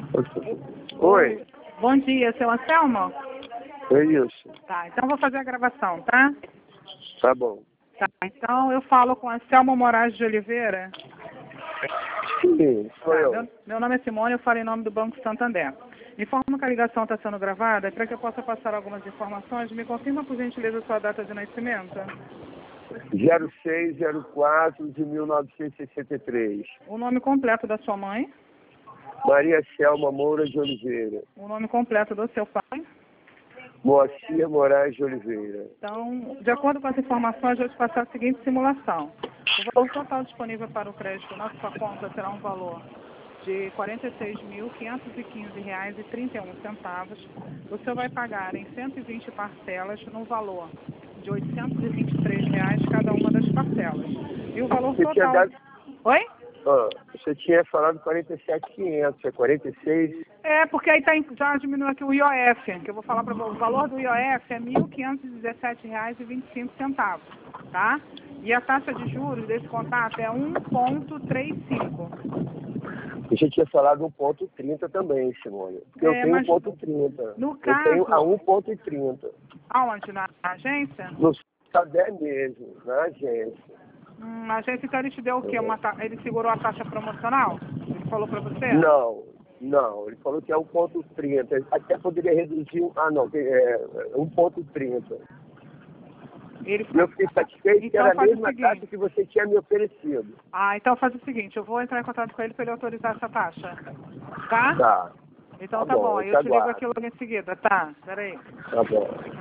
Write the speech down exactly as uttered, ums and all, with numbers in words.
Oi. Bom dia, seu Anselmo? É isso. Tá, então eu vou fazer a gravação, tá? Tá bom. Tá, então eu falo com Anselmo Moraes de Oliveira. Sim, sou Tá, eu. meu, meu nome é Simone, eu falo em nome do Banco Santander. Informo que a ligação está sendo gravada para que eu possa passar algumas informações. Me confirma, por gentileza, a sua data de nascimento. zero seis zero quatro de mil novecentos e sessenta e três. O nome completo da sua mãe. Maria Selma Moura de Oliveira. O nome completo do seu pai. Moacir Moraes de Oliveira. Então, de acordo com as informações, eu vou te passar a seguinte simulação. O valor total disponível para o crédito na sua conta será um valor de quarenta e seis mil, quinhentos e quinze reais e trinta e um centavos. O senhor vai pagar em cento e vinte parcelas no valor de oitocentos e vinte e três reais cada uma das parcelas. E o valor Você tinha total... dado... Oi? Ah, você tinha falado quarenta e sete mil e quinhentos, é quarenta e seis? É, porque aí tá, em- já diminuiu aqui o I O F, que eu vou falar para você. O valor do I O F é mil quinhentos e dezessete reais e vinte e cinco centavos, tá? E a taxa de juros desse contato é um vírgula trinta e cinco. Você tinha falado um ponto trinta também, Simone. Porque eu É, tenho mas um ponto trinta. no Eu tenho a caso, um ponto trinta. aonde? Na agência? No Santander mesmo, na agência. Hum, a agência, então, ele te deu o quê? Uma ta... Ele segurou a taxa promocional? Ele falou para você? Não, não. Ele falou que é um ponto trinta. Até poderia reduzir. um- Ah, não. É um ponto trinta. Ele... E eu fiquei satisfeito que Então era a faz o mesma seguinte. taxa que você tinha me oferecido. Ah, então faz o seguinte, eu vou entrar em contato com ele para ele autorizar essa taxa. Tá? Tá. Então Tá tá bom, bom, eu eu te te ligo aguardo. aqui logo em seguida, tá? Peraí. Tá bom.